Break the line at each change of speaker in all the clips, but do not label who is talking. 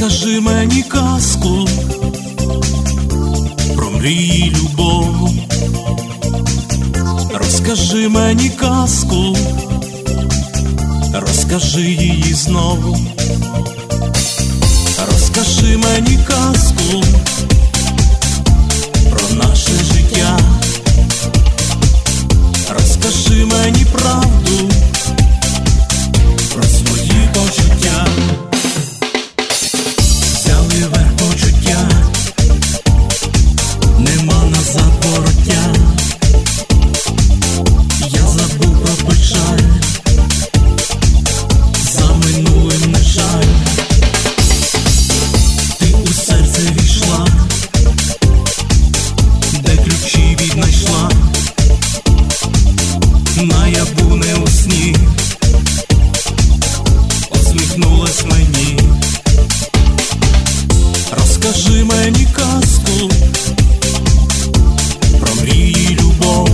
Розкажи мені казку про мрії й любов. Розкажи мені казку, розкажи її знову. Розкажи мені казку про наше життя. Розкажи мені правду про свої почуття. Взяли верх почуття, нема назад вороття. Я забув про печаль, за минулим не жаль. Ти у серце війшла, де ключі віднайшла. Наяву не у сні, усміхнулась мені. Розкажи мені казку про мрії й любов.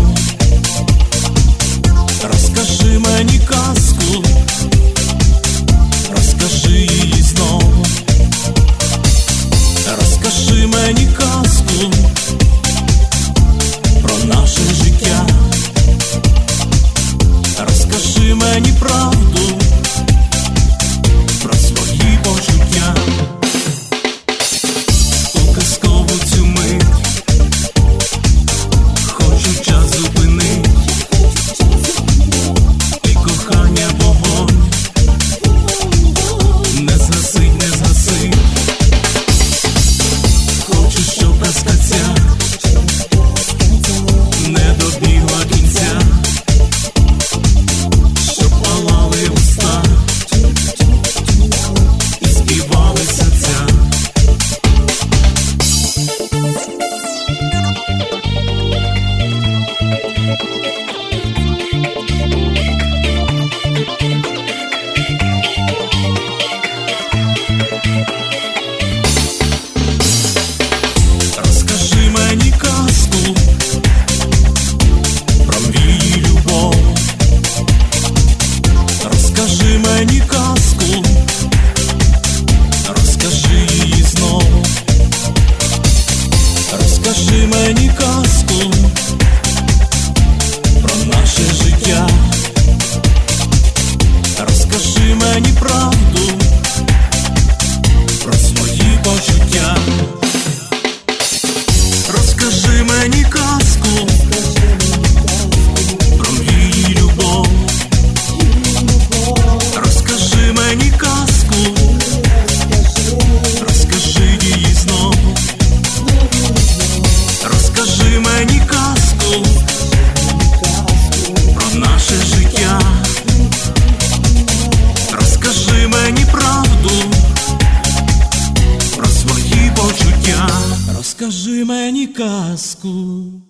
Розкажи мені казку, розкажи її знову. Розкажи мені казку про наше життя. Розкажи мені правду про свої почуття. У казкову цю мить хочу час зупинить, і кохання вогонь не згасить, не згасить. Хочу, щоб казка ця не добігла кінця, щоб палали уста і співали серця. Розкажи мені казку про мрії й любов. Розкажи мені казку, розкажи її знову. Розкажи мені казку про наше життя. Розкажи мені правду про свої почуття. Розкажи мені казку про мрії й любов. Розкажи мені казку, розкажи її знову. Розкажи мені казку про наше життя. Розкажи мені правду про свої почуття. Розкажи мені казку.